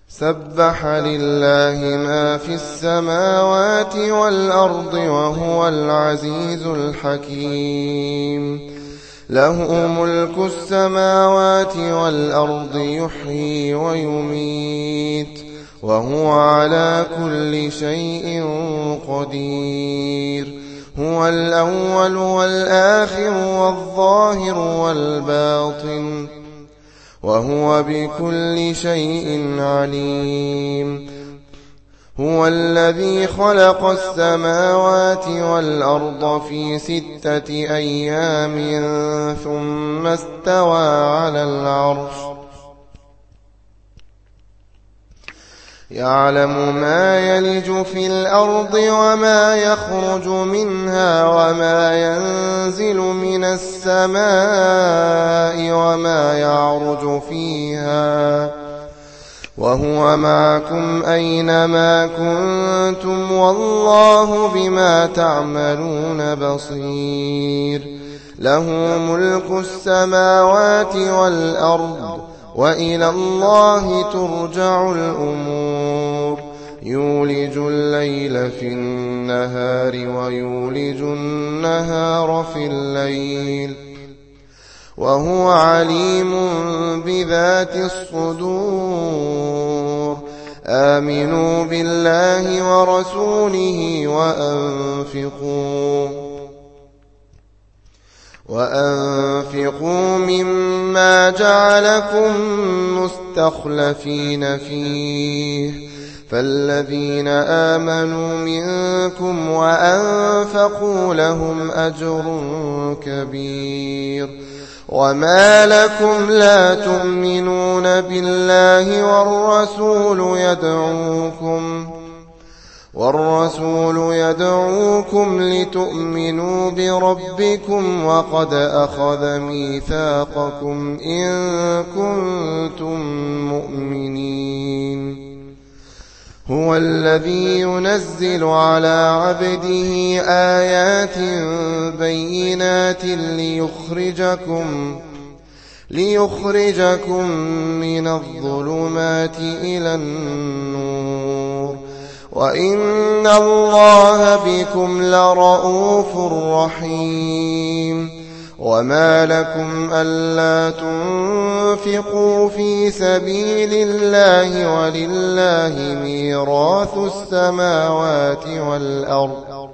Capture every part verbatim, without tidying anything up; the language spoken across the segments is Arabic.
سبح لله ما في السماوات والأرض وهو العزيز الحكيم. له ملك السماوات والأرض يحيي ويميت وهو على كل شيء قدير. هو الأول والآخر والظاهر والباطن وهو بكل شيء عليم. هو الذي خلق السماوات والأرض في ستة أيام ثم استوى على العرش يعلم ما يلج في الأرض وما يخرج منها وما ينزل من السماء وما يعرج فيها وهو معكم أينما كنتم والله بما تعملون بصير. له ملك السماوات والأرض وإلى الله ترجع الأمور. يولج الليل في النهار ويولج النهار في الليل وهو عليم بذات الصدور. آمنوا بالله ورسوله وأنفقوا وأنفقوا مما جعلكم مستخلفين فيه فالذين آمنوا منكم وأنفقوا لهم أجر كبير. وما لكم لا تؤمنون بالله والرسول يدعوكم والرسول يدعوكم لتؤمنوا بربكم وقد أخذ ميثاقكم إن كنتم مؤمنين. هو الذي ينزل على عبده آيات بينات ليخرجكم ليخرجكم من الظلمات إلى النور وإن الله بكم لرؤوف رحيم. وما لكم ألا تنفقوا في سبيل الله ولله ميراث السماوات والأرض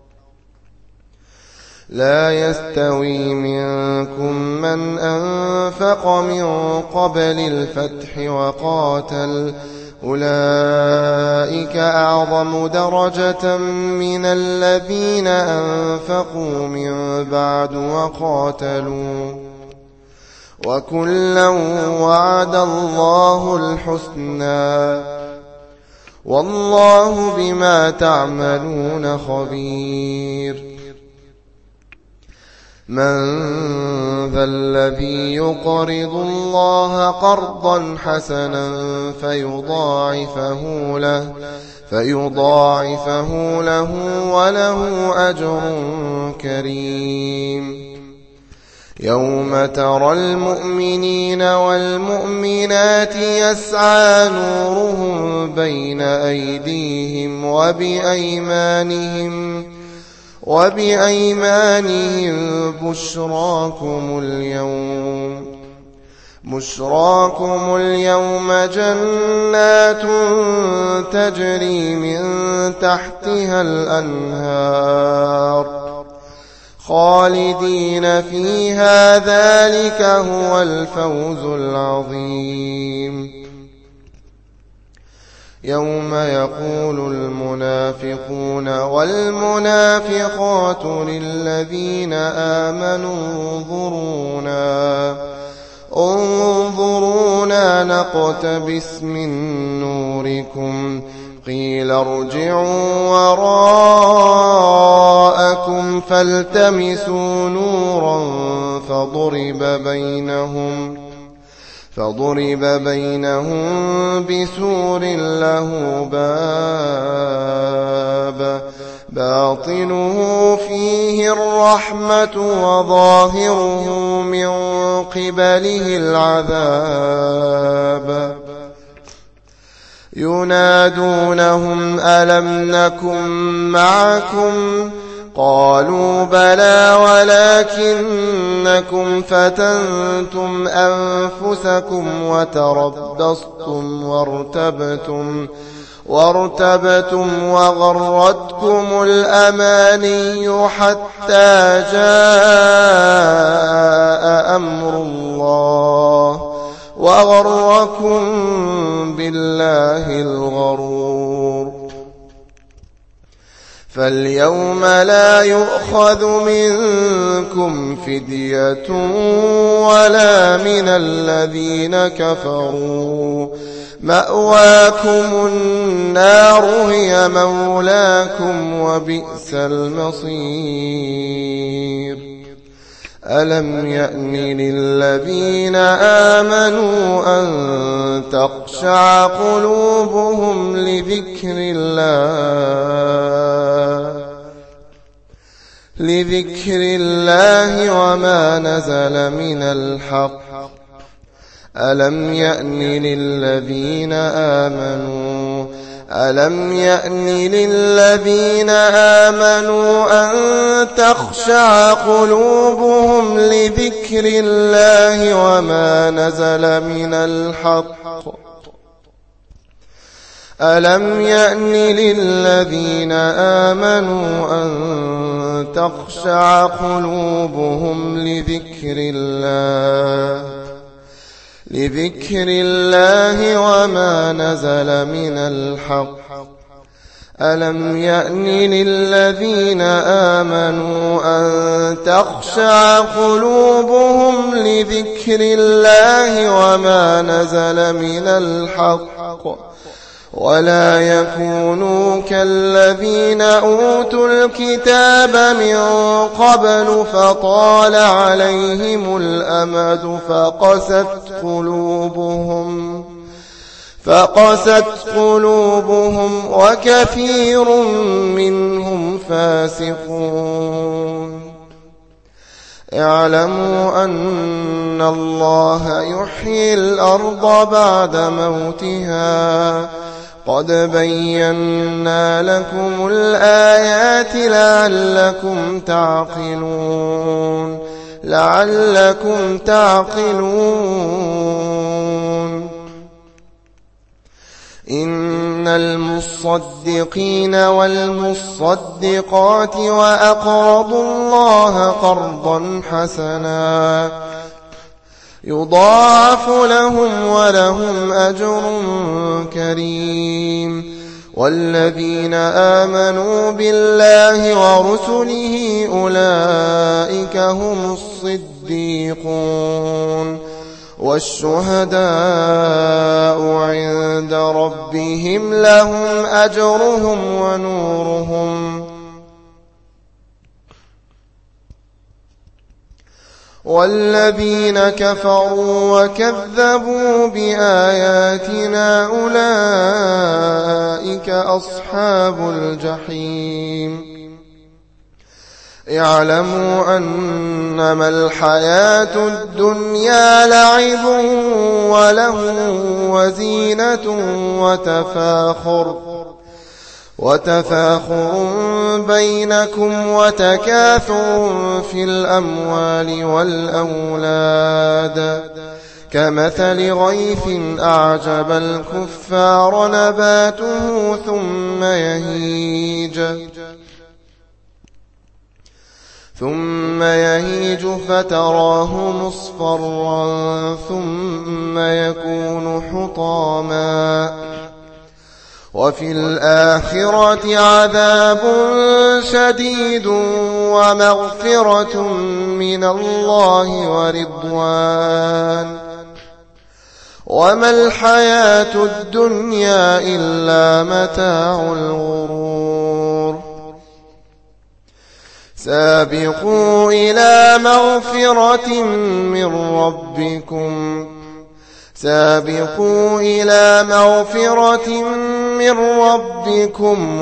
لا يستوي منكم من أنفق من قبل الفتح وقاتل أولئك أعظم درجة من الذين أنفقوا من بعد وقاتلوا وكلا وعد الله الحسنى والله بما تعملون خبير. من ذا الذي يقرض الله قرضا حسنا فيضاعفه له فيضاعفه له وله أجر كريم. يوم ترى المؤمنين والمؤمنات يسعى نورهم بين أيديهم وبأيمانهم وبأيمانهم بشراكم اليوم بشراكم اليوم جنات تجري من تحتها الأنهار خالدين فيها ذلك هو الفوز العظيم. يوم يقول المنافقون والمنافقات للذين آمنوا انظرونا انظرونا نقتبس من نوركم قيل ارجعوا وراءكم فالتمسوا نورا فضرب بينهم فضرب بينهم بسور له باب باطنه فيه الرحمة وظاهره من قبله العذاب ينادونهم ألم نكن معكم قالوا بلى ولكنكم فتنتم أنفسكم وتربصتم وارتبتم وارتبتم وغرتكم الأماني حتى جاء أمر الله وغركم بالله الغرور. فاليوم لا يؤخذ منكم فدية ولا من الذين كفروا مأواكم النار هي مولاكم وبئس المصير. ألم يأن للذين آمنوا أن تخشع قلوبهم لذكر الله لذكر الله وما نزل من الحق ألم يأن للذين آمنوا ألم يأن للذين آمنوا أن تخشع قلوبهم لذكر الله وما نزل من الحق ألم يأن للذين آمنوا أن تخشع قلوبهم لذكر الله لذكر الله وما نزل من الحق ألم يأن للذين آمنوا أن تخشع قلوبهم لذكر الله وما نزل من الحق ولا يكونوا كالذين أوتوا الكتاب من قبل فطال عليهم الأمد فقست قلوبهم فقست قلوبهم وكثير منهم فاسقون. اعلموا أن الله يحيي الأرض بعد موتها قد بينا لكم الآيات لعلكم تعقلون لعلكم تعقلون. إن المصدقين والمصدقات وأقرضوا الله قرضا حسنا يضاعف لهم ولهم أجر كريم. والذين آمنوا بالله ورسله أولئك هم الصديقون والشهداء عند ربهم لهم أجرهم ونورهم. والذين كفروا وكذبوا بآياتنا أولئك أصحاب الجحيم. اعلموا أنما الحياة الدنيا لعب ولهو وزينة وتفاخر وتفاخر بينكم وتكاثر في الأموال والأولاد كمثل غيث أعجب الكفار نباته ثم يهيج ثم يهيج فتراه مصفرا ثم يكون حطاما وفي الآخرة عذاب شديد ومغفرة من الله ورضوان وما الحياة الدنيا إلا متاع الغرور. سابقوا إلى مغفرة من ربكم سابقوا إلى مغفرة من ربكم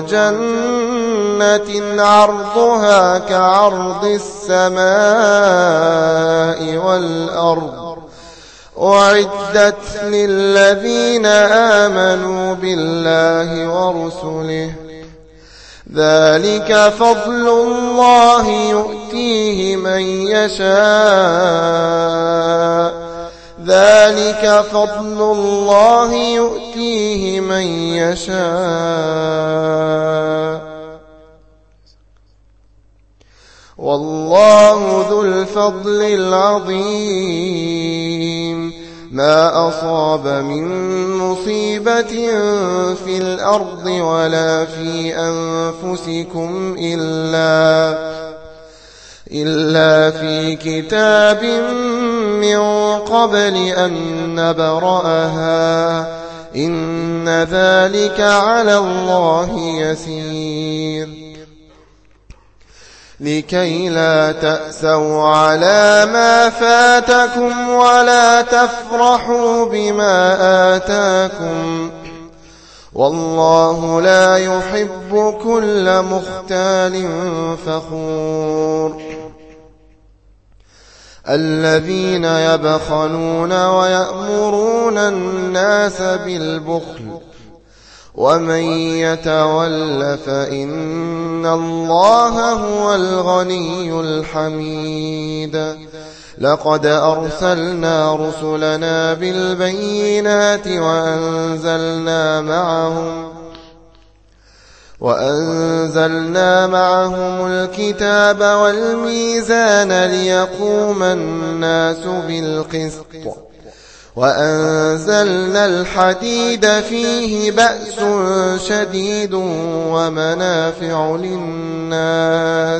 وجنة عرضها كعرض السماء والأرض أعدت للذين آمنوا بالله ورسله ذلك فضل الله يؤتيه من يشاء ذلك فضل الله يؤتيه من يشاء والله ذو الفضل العظيم ما أصاب من مصيبة في الأرض ولا في أنفسكم إلا إلا في كتاب من قبل أن نبرأها إن ذلك على الله يسير لكي لا تأسوا على ما فاتكم ولا تفرحوا بما آتاكم والله لا يحب كل مختال فخور الذين يبخلون ويأمرون الناس بالبخل ومن يتول فإن الله هو الغني الحميد لقد أرسلنا رسلنا بالبينات وأنزلنا معهم وأنزلنا معهم الكتاب والميزان ليقوم الناس بالقسط وأنزلنا الحديد فيه بأس شديد ومنافع للناس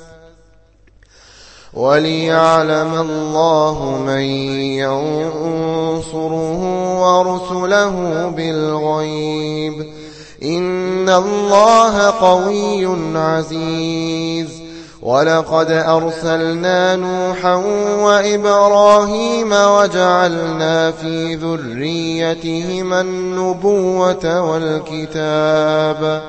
وليعلم الله من ينصره ورسله بالغيب إن الله قوي عزيز ولقد أرسلنا نوحا وإبراهيم وجعلنا في ذريتهما النبوة والكتاب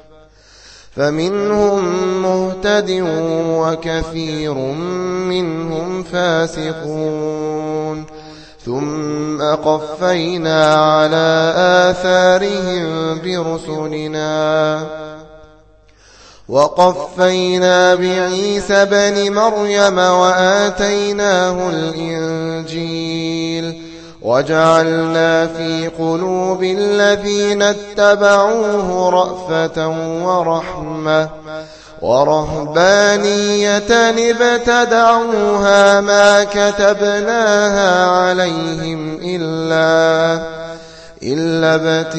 فمنهم مهتد وكثير منهم فاسقون ثم قفينا على آثارهم برسلنا وقفينا بعيسى بن مريم وآتيناه الإنجيل وجعلنا في قلوب الذين اتبعوه رأفة ورحمة ورهبانية ابتدعوها ما كتبناها عليهم إلا إلا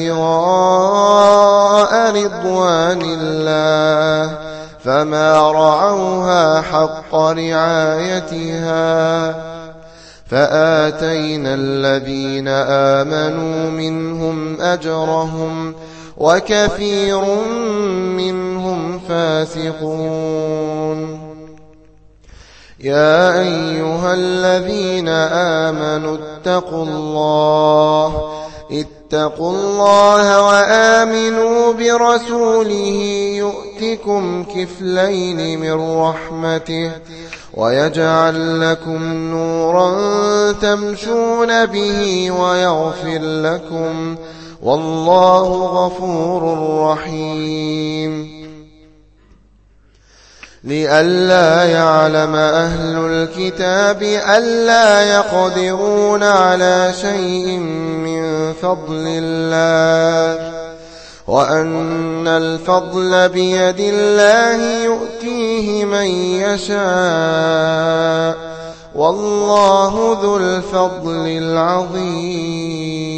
ابتغاء رضوان الله فما رعوها حق رعايتها فآتينا الذين آمنوا منهم أجرهم وكثير منهم فاسقون يا أيها الذين آمنوا اتقوا الله اتقوا الله وآمنوا برسوله يؤتكم كفلين من رحمته ويجعل لكم نورا تمشون به ويغفر لكم والله غفور رحيم لئلا يعلم أهل الكتاب ألا يقدرون على شيء من فضل الله وأن الفضل بيد الله يؤتيه من يشاء والله ذو الفضل العظيم